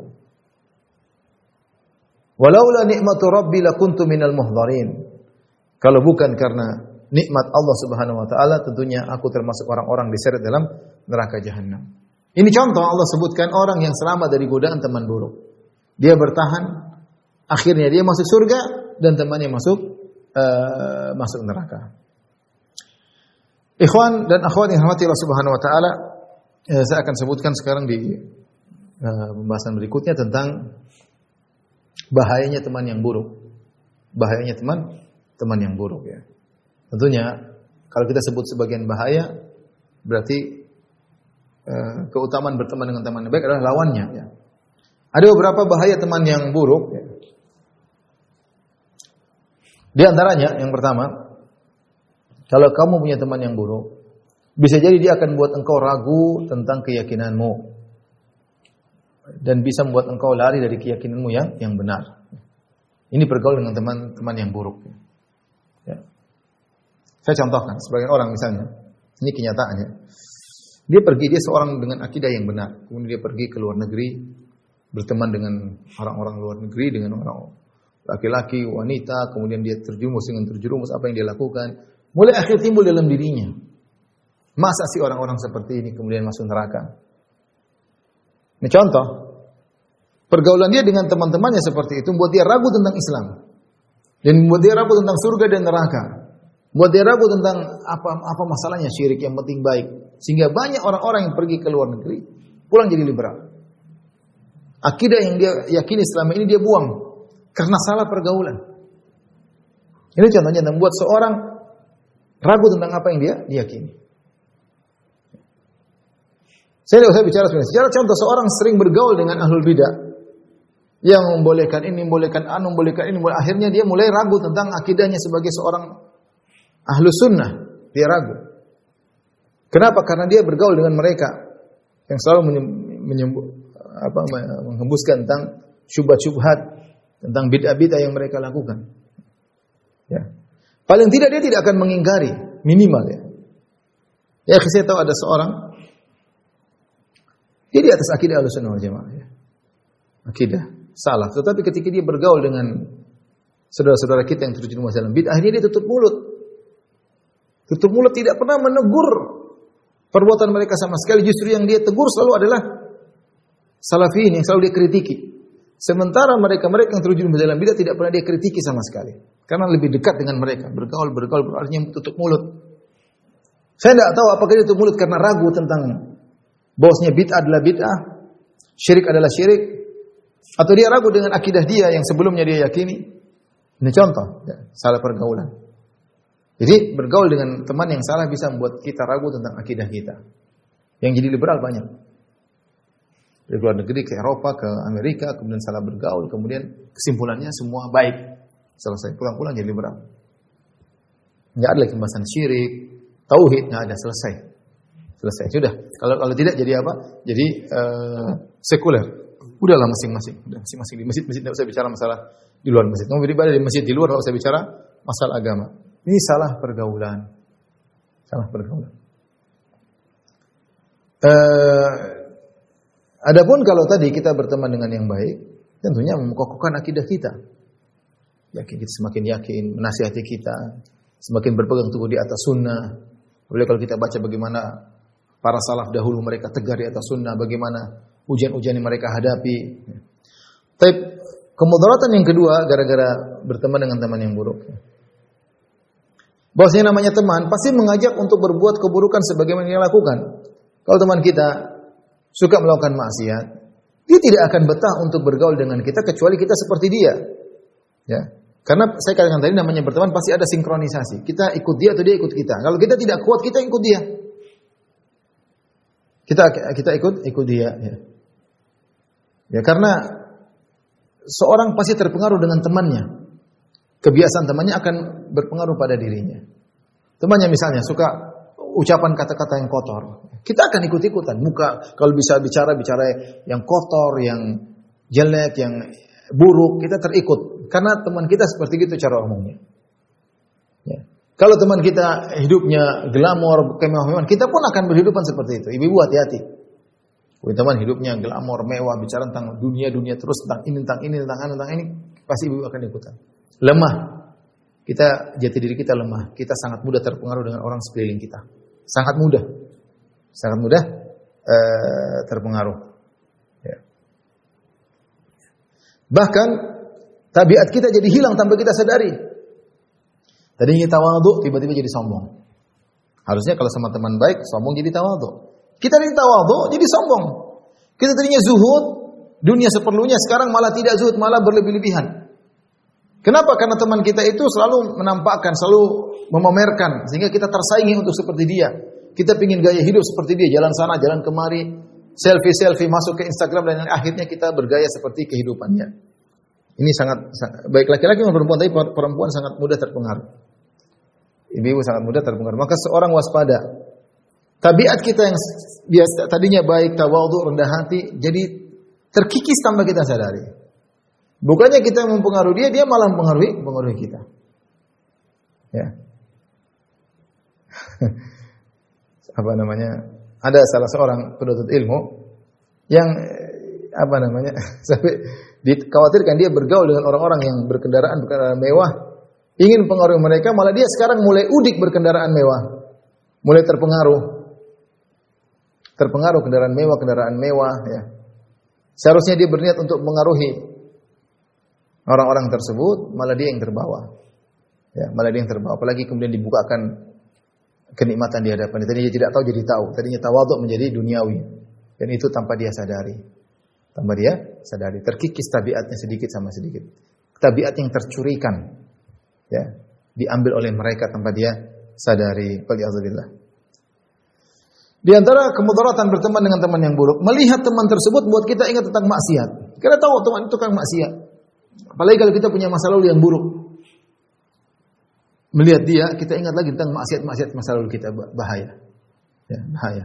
Speaker 3: Walaula nikmatu rabbi lakuntu minal muhdharin. Kalau bukan karena nikmat Allah Subhanahu wa taala, tentunya aku termasuk orang-orang diseret dalam neraka jahanam. Ini contoh Allah sebutkan orang yang selamat dari godaan teman buruk. Dia bertahan, akhirnya dia masuk surga dan temannya masuk uh, masuk neraka. Ikhwan dan akhwat yang dirahmati Allah Subhanahu wa taala, eh, saya akan sebutkan sekarang di uh, pembahasan berikutnya tentang bahayanya teman yang buruk. Bahayanya teman teman yang buruk ya. Tentunya kalau kita sebut sebagian bahaya berarti uh, keutamaan berteman dengan teman yang baik adalah lawannya ya. Ada beberapa bahaya teman yang buruk ya. Di antaranya yang pertama, kalau kamu punya teman yang buruk, bisa jadi dia akan buat engkau ragu tentang keyakinanmu dan bisa membuat engkau lari dari keyakinanmu yang yang benar. Ini bergaul dengan teman-teman yang buruk. Ya. Saya contohkan sebagai orang misalnya, ini kenyataannya. Dia pergi, dia seorang dengan akidah yang benar, kemudian dia pergi ke luar negeri, berteman dengan orang-orang luar negeri, dengan orang laki-laki, wanita, kemudian dia terjerumus dengan terjerumus apa yang dia lakukan. Mulai akhir timbul dalam dirinya. Masa sih orang-orang seperti ini kemudian masuk neraka? Ini contoh. Pergaulan dia dengan teman-temannya seperti itu membuat dia ragu tentang Islam. Dan membuat dia ragu tentang surga dan neraka. Membuat dia ragu tentang apa apa masalahnya syirik, yang penting baik. Sehingga banyak orang-orang yang pergi ke luar negeri pulang jadi liberal. Akidah yang dia yakini selama ini dia buang karena salah pergaulan. Ini contohnya yang membuat seorang ragu tentang apa yang dia diyakini. Saya tidak usah bicara sebenarnya. Secara contoh, seorang sering bergaul dengan ahlul bidah yang membolehkan ini, membolehkan anu, membolehkan ini, akhirnya dia mulai ragu tentang akidahnya sebagai seorang ahlus sunnah. Dia ragu. Kenapa? Karena dia bergaul dengan mereka yang selalu menyembuh, apa, menghembuskan tentang syubhat-syubhat, tentang bid'ah-bid'ah yang mereka lakukan. Ya. Paling tidak dia tidak akan mengingkari, minimal ya. Ya, saya tahu ada seorang dia di atas akidah Ahlussunnah wal Jamaah ya. Akidah salah, tetapi ketika dia bergaul dengan saudara-saudara kita yang terjerumus dalam bid'ah, akhirnya dia tutup mulut. Tutup mulut, tidak pernah menegur perbuatan mereka sama sekali. Justru yang dia tegur selalu adalah salafiyin yang selalu dia kritiki. Sementara mereka-mereka yang terjun dalam bidah tidak pernah dia kritiki sama sekali. Karena lebih dekat dengan mereka. Bergaul, bergaul, berarti tutup mulut. Saya tidak tahu apakah dia tutup mulut karena ragu tentang bahwasanya bid'ah adalah bid'ah, syirik adalah syirik, atau dia ragu dengan akidah dia yang sebelumnya dia yakini. Ini contoh, ya, salah pergaulan. Jadi bergaul dengan teman yang salah bisa membuat kita ragu tentang akidah kita. Yang jadi liberal banyak. Dari luar negeri ke Eropa, ke Amerika, kemudian salah bergaul, kemudian kesimpulannya semua baik. Selesai, pulang-pulang jadi liberal. Enggak ada lagi pembahasan syirik, tauhid, enggak ada, selesai. Selesai, sudah. Kalau kalau tidak jadi apa? Jadi uh, sekuler. Udahlah masing-masing, udah masing-masing di masjid, masjid enggak usah bicara masalah di luar masjid. Kamu beribadah di masjid, di luar enggak usah bicara masalah agama. Ini salah pergaulan. Salah pergaulan. Uh, Adapun kalau tadi kita berteman dengan yang baik, tentunya mengokohkan akidah kita. Yakin kita semakin yakin, menasihati kita, semakin berpegang teguh di atas sunnah. Boleh kalau kita baca bagaimana para salaf dahulu mereka tegar di atas sunnah, bagaimana ujian-ujian yang mereka hadapi. Tapi kemudaratan yang kedua gara-gara berteman dengan teman yang buruk. Bahwasanya namanya teman pasti mengajak untuk berbuat keburukan sebagaimana yang lakukan. Kalau teman kita suka melakukan maksiat, dia tidak akan betah untuk bergaul dengan kita kecuali kita seperti dia. Ya. Karena saya katakan tadi namanya berteman pasti ada sinkronisasi. Kita ikut dia atau dia ikut kita. Kalau kita tidak kuat, kita ikut dia. Kita kita ikut ikut dia ya. Ya, karena seorang pasti terpengaruh dengan temannya. Kebiasaan temannya akan berpengaruh pada dirinya. Temannya misalnya suka ucapan kata-kata yang kotor, kita akan ikut-ikutan. Muka kalau bisa bicara bicara yang kotor, yang jelek, yang buruk, kita terikut. Karena teman kita seperti itu cara umumnya. Ya. Kalau teman kita hidupnya glamor, kemewahan, kita pun akan berhidupan seperti itu. Ibu-ibu hati-hati. Kalau teman hidupnya glamor, mewah, bicara tentang dunia-dunia terus, tentang ini, tentang ini, tentang ini, tentang ini, pasti ibu akan ikutan. Lemah. Kita, jati diri kita lemah. Kita sangat mudah terpengaruh dengan orang sekeliling kita. Sangat mudah, sangat mudah uh, terpengaruh. Ya. Bahkan tabiat kita jadi hilang tanpa kita sadari. Tadinya tawadhu, tiba-tiba jadi sombong. Harusnya kalau sama teman baik, sombong jadi tawadhu. Kita tadi tawadhu jadi sombong. Kita tadinya zuhud, dunia seperlunya, sekarang malah tidak zuhud, malah berlebih-lebihan. Kenapa? Karena teman kita itu selalu menampakkan, selalu memamerkan, sehingga kita tersaingi untuk seperti dia. Kita ingin gaya hidup seperti dia, jalan sana, jalan kemari, selfie-selfie, masuk ke Instagram, dan akhirnya kita bergaya seperti kehidupannya. Ini sangat, sangat baik laki-laki maupun perempuan, tapi perempuan sangat mudah terpengaruh. Ibu-ibu sangat mudah terpengaruh. Maka seorang waspada. Tabiat kita yang biasa tadinya baik, tawadhu, rendah hati, jadi terkikis tanpa kita sadari. Bukannya kita mempengaruhi dia, dia malah mempengaruhi, mempengaruhi kita. Ya. Apa namanya? Ada salah seorang penuntut ilmu yang apa namanya? Sampai dikhawatirkan dia bergaul dengan orang-orang yang berkendaraan berkendaraan mewah, ingin mempengaruhi mereka, malah dia sekarang mulai udik berkendaraan mewah. Mulai terpengaruh. Terpengaruh kendaraan mewah, kendaraan mewah, ya. Seharusnya dia berniat untuk mengaruhi orang-orang tersebut, malah dia yang terbawa. Ya, malah dia yang terbawa. Apalagi kemudian dibukakan kenikmatan di hadapan. Tadinya dia tidak tahu jadi tahu. Tadinya tawadhu menjadi duniawi. Dan itu tanpa dia sadari. Tanpa dia sadari. Terkikis tabiatnya sedikit sama sedikit. Tabiat yang tercurikan. Ya, diambil oleh mereka tanpa dia sadari. Waliyadzubillah. Di antara kemudaratan berteman dengan teman yang buruk, melihat teman tersebut buat kita ingat tentang maksiat. Kita tahu teman itu kan maksiat. Apalagi kalau kita punya masa lalu yang buruk. Melihat dia, kita ingat lagi tentang maksiat-maksiat masa lalu kita, bahaya. Ya, bahaya.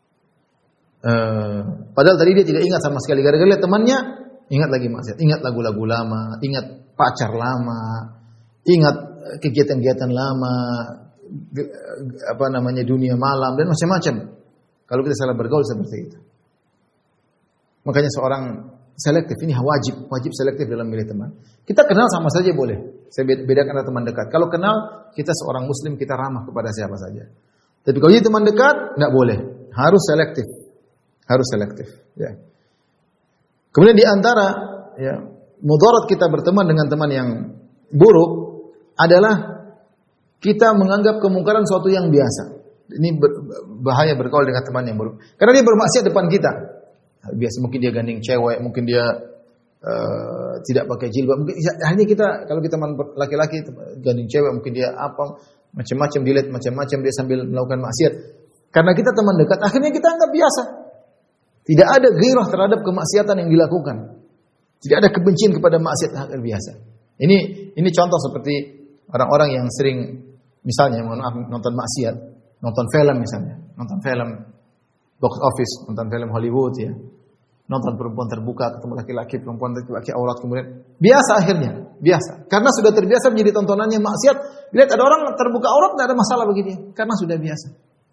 Speaker 3: Uh, padahal tadi dia tidak ingat sama sekali. Gara-gara lihat temannya, ingat lagi maksiat. Ingat lagu-lagu lama, ingat pacar lama, ingat kegiatan-kegiatan lama, apa namanya dunia malam dan macam-macam. Kalau kita salah bergaul seperti itu. Makanya seorang selektif, ini wajib, wajib selektif dalam milih teman. Kita kenal sama saja boleh. Saya bedakan antara teman dekat. Kalau kenal, kita seorang muslim, kita ramah kepada siapa saja. Tapi kalau dia teman dekat, enggak boleh. Harus selektif. Harus selektif, ya. Kemudian di antara ya, mudarat kita berteman dengan teman yang buruk adalah kita menganggap kemungkaran suatu yang biasa. Ini bahaya bergaul dengan teman yang buruk. Karena dia bermaksiat depan kita. Biasa mungkin dia gandeng cewek, mungkin dia uh, tidak pakai jilbab. Mungkin hanya kita kalau kita teman laki-laki gandeng cewek, mungkin dia apa macam-macam dilihat macam-macam dia sambil melakukan maksiat. Karena kita teman dekat, akhirnya kita anggap biasa. Tidak ada gairah terhadap kemaksiatan yang dilakukan. Tidak ada kebencian kepada maksiat yang biasa. Ini ini contoh seperti orang-orang yang sering misalnya mohon maaf nonton maksiat, nonton film misalnya, nonton film box office, nonton film Hollywood ya. Nonton perempuan terbuka ketemu laki-laki, perempuan laki-laki aurat kemudian biasa akhirnya, biasa. Karena sudah terbiasa menjadi tontonannya maksiat, lihat ada orang terbuka aurat tidak ada masalah bagi dia, karena sudah biasa.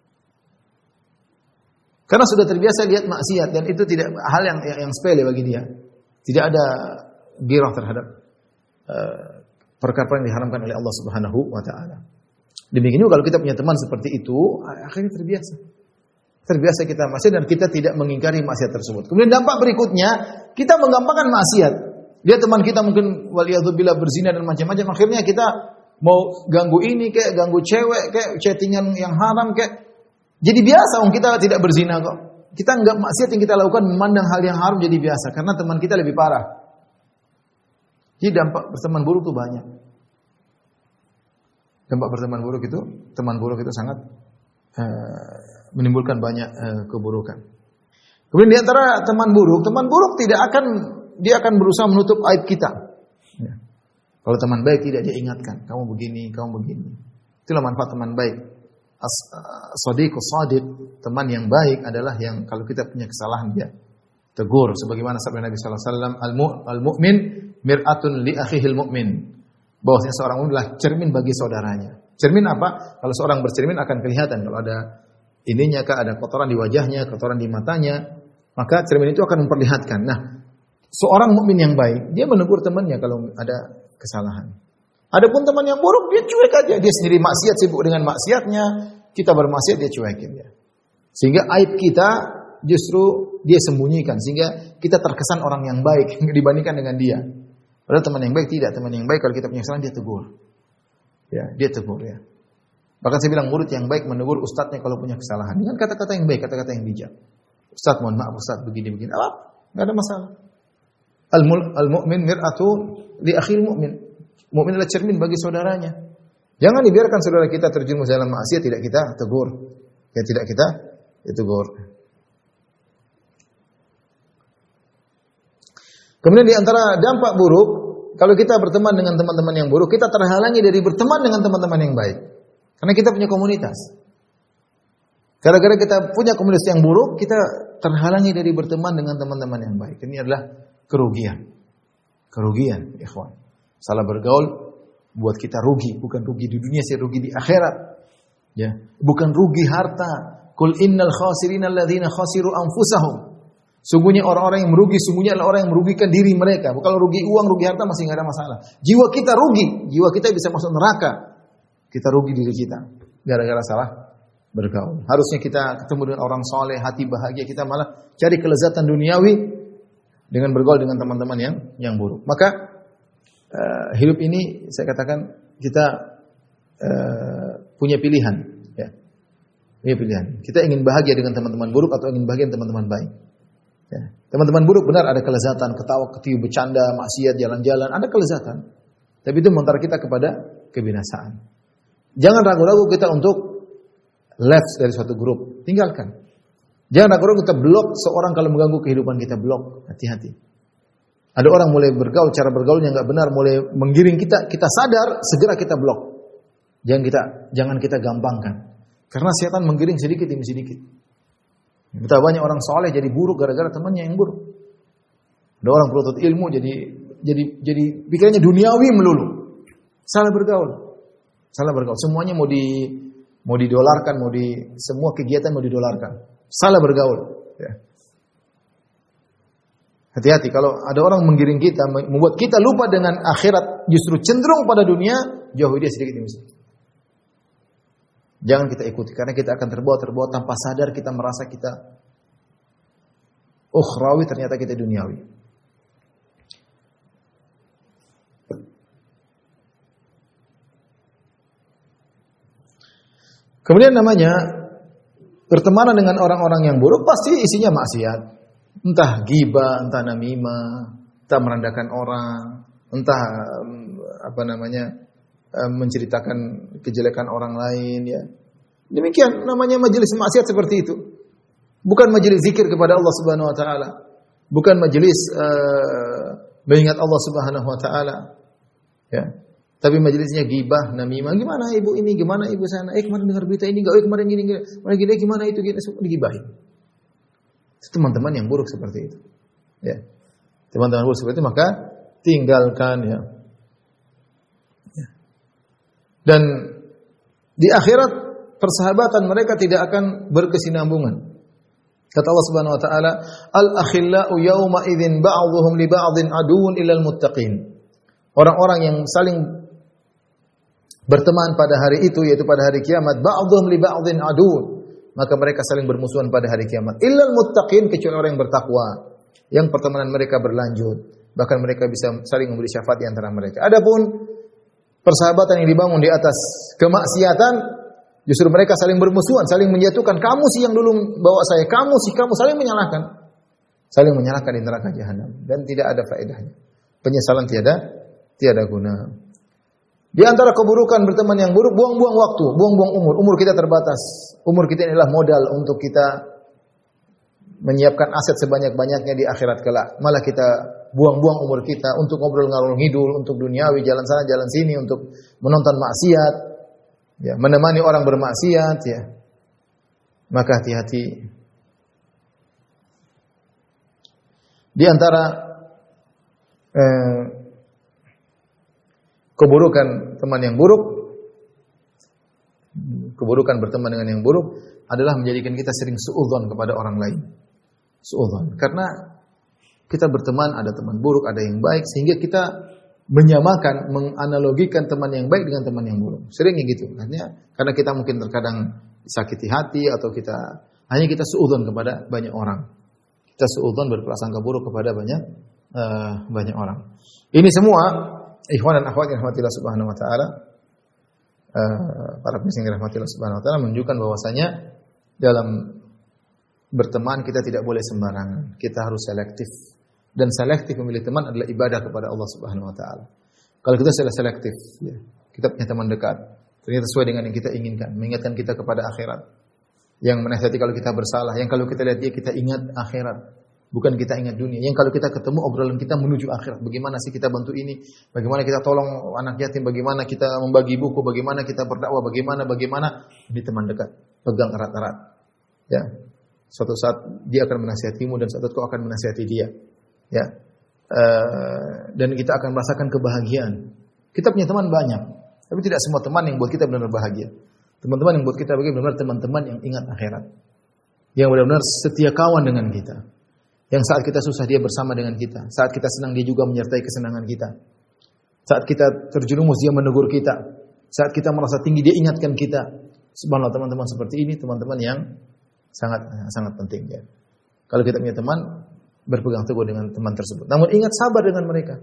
Speaker 3: Karena sudah terbiasa lihat maksiat dan itu tidak hal yang yang, yang sepele bagi dia. Tidak ada girah terhadap uh, perkara yang diharamkan oleh Allah Subhanahu wa taala. Demikian juga kalau kita punya teman seperti itu, akhirnya terbiasa. Terbiasa kita maksiat dan kita tidak mengingkari maksiat tersebut. Kemudian dampak berikutnya, kita menggampangkan maksiat. Dia teman kita mungkin waliyadzubillah berzina dan macam-macam, akhirnya kita mau ganggu ini kayak ganggu cewek kayak chattingan yang haram kayak jadi biasa om kita tidak berzina kok. Kita enggak maksiat yang kita lakukan memandang hal yang haram jadi biasa karena teman kita lebih parah. Jadi dampak berteman buruk itu banyak. Dampak berteman buruk itu, teman buruk itu sangat uh, menimbulkan banyak uh, keburukan. Kemudian di antara teman buruk, teman buruk tidak akan dia akan berusaha menutup aib kita. Ya. Kalau teman baik tidak dia ingatkan, kamu begini, kamu begini. Itulah manfaat teman baik. As-sadiqus sadiq, teman yang baik adalah yang kalau kita punya kesalahan dia tegur sebagaimana sabda Nabi sallallahu alaihi wasallam al-mu'min mir'atun li akhihil mu'min. Bahwasanya seorang mukmin adalah cermin bagi saudaranya. Cermin apa? Kalau seorang bercermin akan kelihatan kalau ada ininya kah, ada kotoran di wajahnya, kotoran di matanya, maka cermin itu akan memperlihatkan. Nah, seorang mukmin yang baik, dia menegur temannya kalau ada kesalahan. Adapun teman yang buruk, dia cuek aja. Dia sendiri maksiat, sibuk dengan maksiatnya. Kita bermaksiat, dia cuekin dia. Sehingga aib kita justru dia sembunyikan. Sehingga kita terkesan orang yang baik dibandingkan dengan dia. Padahal teman yang baik tidak. Teman yang baik kalau kita punya kesalahan, dia tegur. Ya, dia tegur ya. Bahkan saya bilang murid yang baik menegur ustadznya kalau punya kesalahan dengan kata-kata yang baik, kata-kata yang bijak. Ustadz, mohon maaf Ustadz, begini-begini. Apa? Enggak ada masalah. Al-mu'min mir'atu li akhil mu'min. Mu'min adalah cermin bagi saudaranya. Jangan dibiarkan saudara kita terjerumus dalam maksiat, tidak kita tegur. Ya tidak kita tegur. Kemudian di antara dampak buruk, kalau kita berteman dengan teman-teman yang buruk, kita terhalangi dari berteman dengan teman-teman yang baik. Karena kita punya komunitas. Gara-gara kita punya komunitas yang buruk, kita terhalangi dari berteman dengan teman-teman yang baik. Ini adalah kerugian. Kerugian, ikhwan. Salah bergaul buat kita rugi, bukan rugi di dunia, sih rugi di akhirat. Ya, bukan rugi harta. Qul innal khasirina alladzina khasiru anfusahum. Sungguhnya orang-orang yang merugi, sungguhnya adalah orang yang merugikan diri mereka. Kalau rugi uang, rugi harta masih enggak ada masalah. Jiwa kita rugi, jiwa kita bisa masuk neraka. Kita rugi diri kita gara-gara salah bergaul. Harusnya kita ketemu dengan orang soleh, hati bahagia, kita malah cari kelezatan duniawi dengan bergaul dengan teman-teman yang yang buruk. Maka uh, hidup ini saya katakan kita uh, punya pilihan, ya. Punya pilihan. Kita ingin bahagia dengan teman-teman buruk atau ingin bahagia dengan teman-teman baik. Ya. Teman-teman buruk benar ada kelezatan, ketawa, ketiup, bercanda, maksiat, jalan-jalan, ada kelezatan. Tapi itu mengantar kita kepada kebinasaan. Jangan ragu-ragu kita untuk left dari suatu grup, tinggalkan. Jangan ragu-ragu kita blok seorang kalau mengganggu kehidupan kita, blok. Hati-hati. Ada orang mulai bergaul, cara bergaulnya enggak benar, mulai menggiring kita, kita sadar, segera kita blok. Jangan kita jangan kita gampangkan. Karena setan menggiring sedikit demi sedikit. Betapa banyak orang soleh jadi buruk gara-gara temannya yang buruk. Ada orang penuntut ilmu jadi jadi jadi pikirannya duniawi melulu. Salah bergaul. Salah bergaul. Semuanya mau di mau didolarkan, mau di semua kegiatan mau didolarkan. Salah bergaul. Ya. Hati-hati kalau ada orang menggiring kita, membuat kita lupa dengan akhirat, justru cenderung pada dunia, jauhi dia sedikit demi sedikit. Jangan kita ikuti karena kita akan terbawa-terbawa tanpa sadar kita merasa kita ukhrawi, ternyata kita duniawi. Kemudian namanya bertemanan dengan orang-orang yang buruk pasti isinya maksiat. Entah ghibah, entah namimah, entah merendahkan orang, entah apa namanya menceritakan kejelekan orang lain, ya. Demikian namanya majelis maksiat seperti itu. Bukan majelis zikir kepada Allah Subhanahu wa taala. Bukan majelis uh, mengingat Allah Subhanahu wa taala. Ya. Tapi majelisnya ghibah, namimah. Gimana ibu ini, gimana ibu sana? Eh kemarin dengar berita ini enggak? Eh kemarin gini gini. Kemarin gini gimana itu gini semua digibahin. Itu teman-teman yang buruk seperti itu. Ya. Teman-teman buruk seperti itu maka tinggalkan, ya. Dan di akhirat persahabatan mereka tidak akan berkesinambungan. Kata Allah Subhanahu wa taala, "Al-akhillau yawma idzin ba'dhuhum li ba'dhin aduwwun illal muttaqin." Orang-orang yang saling berteman pada hari itu, yaitu pada hari kiamat, ba'dhuhum li ba'dhin aduwwun, maka mereka saling bermusuhan pada hari kiamat. Illal muttaqin, kecuali orang yang bertakwa, yang pertemanan mereka berlanjut, bahkan mereka bisa saling memberi syafaat di antara mereka. Adapun persahabatan yang dibangun di atas kemaksiatan, justru mereka saling bermusuhan, saling menjatuhkan. Kamu sih yang dulu bawa saya, kamu sih kamu, saling menyalahkan. Saling menyalahkan di neraka jahanam dan tidak ada faedahnya. Penyesalan tiada tiada guna. Di antara keburukan berteman yang buruk, buang-buang waktu, buang-buang umur. Umur kita terbatas. Umur kita inilah modal untuk kita menyiapkan aset sebanyak-banyaknya di akhirat kelak. Malah kita buang-buang umur kita untuk ngobrol ngalor ngidul, untuk duniawi, jalan sana jalan sini, untuk menonton maksiat, ya, menemani orang bermaksiat, ya. Maka hati-hati. Di antara eh, keburukan teman yang buruk, keburukan berteman dengan yang buruk adalah menjadikan kita sering suudzon kepada orang lain. Suudzon, karena kita berteman, ada teman buruk, ada yang baik, sehingga kita menyamakan, menganalogikan teman yang baik dengan teman yang buruk. Seringnya gitu. Artinya, karena kita mungkin terkadang sakiti hati atau kita hanya kita suudzon kepada banyak orang. Kita suudzon berprasangka buruk kepada banyak uh, banyak orang. Ini semua ikhwan dan akhwat yang rahmatillah subhanahu wa taala uh, para pendengar yang dirahmati Allah Subhanahu wa taala menunjukkan bahwasanya dalam berteman kita tidak boleh sembarangan. Kita harus selektif. Dan selektif memilih teman adalah ibadah kepada Allah Subhanahu wa taala. Kalau kita sudah selektif, ya, kita punya teman dekat, ternyata sesuai dengan yang kita inginkan, mengingatkan kita kepada akhirat. Yang menasihati kalau kita bersalah, yang kalau kita lihat dia kita ingat akhirat, bukan kita ingat dunia. Yang kalau kita ketemu obrolan kita menuju akhirat, bagaimana sih kita bantu ini, bagaimana kita tolong anak yatim, bagaimana kita membagi buku, bagaimana kita berdakwah, bagaimana bagaimana ini teman dekat, pegang erat-erat. Ya. Suatu saat dia akan menasihatimu dan suatu saat kau akan menasihati dia. Ya. Uh, dan kita akan merasakan kebahagiaan. Kita punya teman banyak, tapi tidak semua teman yang buat kita benar-benar bahagia. Teman-teman yang buat kita bahagia benar-benar teman-teman yang ingat akhirat. Yang benar-benar setia kawan dengan kita. Yang saat kita susah dia bersama dengan kita. Saat kita senang dia juga menyertai kesenangan kita. Saat kita terjerumus dia menegur kita. Saat kita merasa tinggi dia ingatkan kita. Subhanallah, teman-teman seperti ini teman-teman yang sangat sangat penting ya. Kalau kita punya teman, berpegang teguh dengan teman tersebut. Namun ingat, sabar dengan mereka.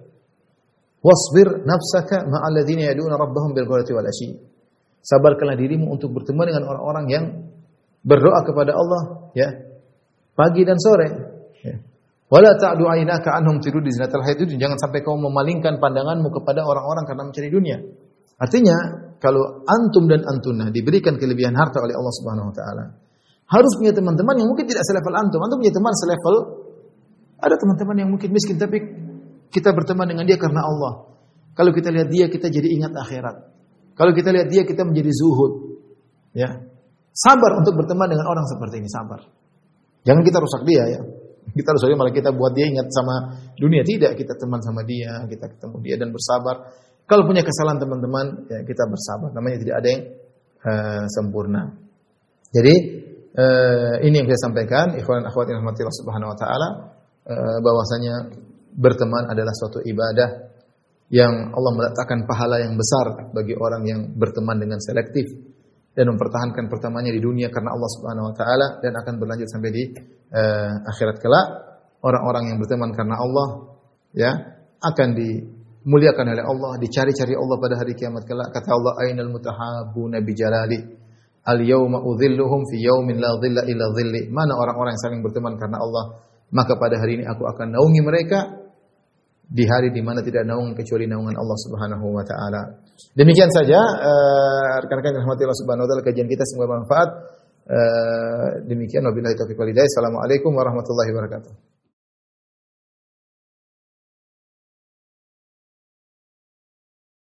Speaker 3: Wasbir nafsaka ma'al ladzina yad'una rabbahum bil ghadati wal ashi. Sabarkanlah dirimu untuk bertemu dengan orang-orang yang berdoa kepada Allah ya, pagi dan sore. Ya. Wala ta'du 'ainaka 'anhum turidu zinatal hayatid dunya. Jangan sampai kau memalingkan pandanganmu kepada orang-orang karena mencari dunia. Artinya, kalau antum dan antuna diberikan kelebihan harta oleh Allah Subhanahu wa taala, harus punya teman-teman yang mungkin tidak selevel antum. Antum punya teman selevel, ada teman-teman yang mungkin miskin tapi kita berteman dengan dia karena Allah. Kalau kita lihat dia, kita jadi ingat akhirat. Kalau kita lihat dia, kita menjadi zuhud. Ya. Sabar untuk berteman dengan orang seperti ini, sabar. Jangan kita rusak dia ya. Kita rusak dia malah kita buat dia ingat sama dunia. Tidak, kita teman sama dia, kita ketemu dia dan bersabar. Kalau punya kesalahan teman-teman, ya kita bersabar. Namanya tidak ada yang uh, sempurna. Jadi uh, ini yang saya sampaikan, ikhwan dan akhwat yang dirahmati Allah Subhanahu wa taala, uh, bahwasanya berteman adalah suatu ibadah yang Allah meletakkan pahala yang besar bagi orang yang berteman dengan selektif dan mempertahankan pertamanya di dunia karena Allah Subhanahu wa taala dan akan berlanjut sampai di uh, akhirat kelak. Orang-orang yang berteman karena Allah ya akan dimuliakan oleh Allah, dicari-cari Allah pada hari kiamat kelak. Kata Allah, ainal mutahabbuna bi jalali al yauma udhilluhum fi yaumin la dhilla illa dhilli. Mana orang-orang yang saling berteman karena Allah, maka pada hari ini aku akan naungi mereka di hari di mana tidak naungan kecuali naungan Allah Subhanahu wa taala. Demikian saja uh, rekan-rekan yang dirahmati Allah Subhanahu wa taala, kajian kita semoga bermanfaat. Uh, demikian wabillahi taufiq wal hidayah. Assalamualaikum warahmatullahi wabarakatuh.